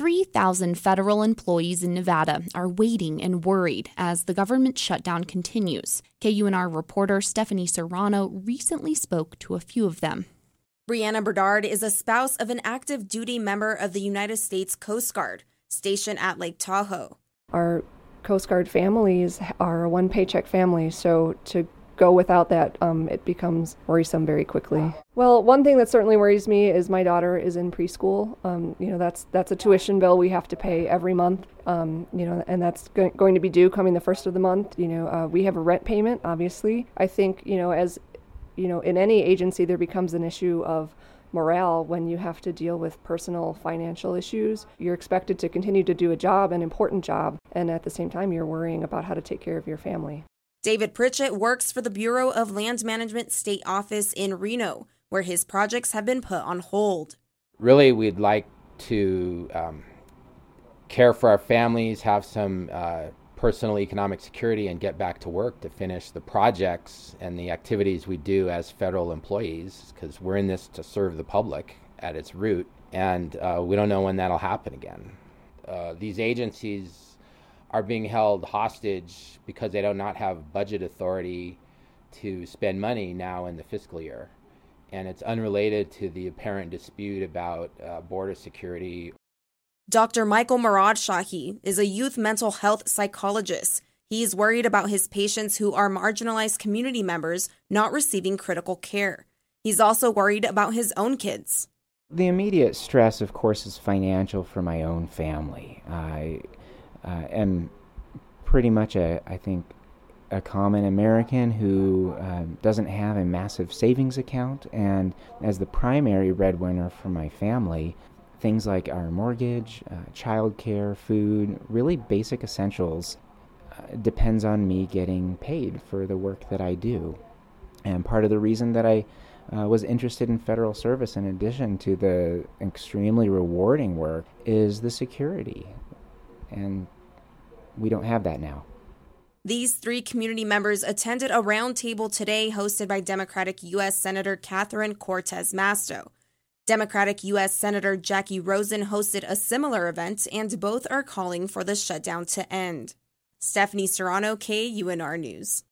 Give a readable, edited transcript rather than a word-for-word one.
3,000 federal employees in Nevada are waiting and worried as the government shutdown continues. KUNR reporter Stephanie Serrano recently spoke to a few of them. Brianna Berdard is a spouse of an active duty member of the United States Coast Guard, stationed at Lake Tahoe. Our Coast Guard families are a one-paycheck family, so to go without that, it becomes worrisome very quickly. Well, one thing that certainly worries me is my daughter is in preschool. That's a tuition bill we have to pay every month, and that's going to be due coming the first of the month. We have a rent payment, obviously. I think, as in any agency, there becomes an issue of morale when you have to deal with personal financial issues. You're expected to continue to do a job, an important job, and at the same time, you're worrying about how to take care of your family. David Pritchett works for the Bureau of Land Management State Office in Reno, where his projects have been put on hold. Really, we'd like to care for our families, have some personal economic security, and get back to work to finish the projects and the activities we do as federal employees, because we're in this to serve the public at its root, and we don't know when that'll happen again. These agencies are being held hostage because they do not have budget authority to spend money now in the fiscal year. And it's unrelated to the apparent dispute about border security. Dr. Michael Muradshahi is a youth mental health psychologist. He's worried about his patients who are marginalized community members not receiving critical care. He's also worried about his own kids. The immediate stress, of course, is financial for my own family. I am pretty much a common American who doesn't have a massive savings account, and as the primary breadwinner for my family, things like our mortgage, childcare, food, really basic essentials, depends on me getting paid for the work that I do. And part of the reason that I was interested in federal service, in addition to the extremely rewarding work, is the security. And we don't have that now. These three community members attended a roundtable today hosted by Democratic U.S. Senator Catherine Cortez Masto. Democratic U.S. Senator Jackie Rosen hosted a similar event, and both are calling for the shutdown to end. Stephanie Serrano, KUNR News.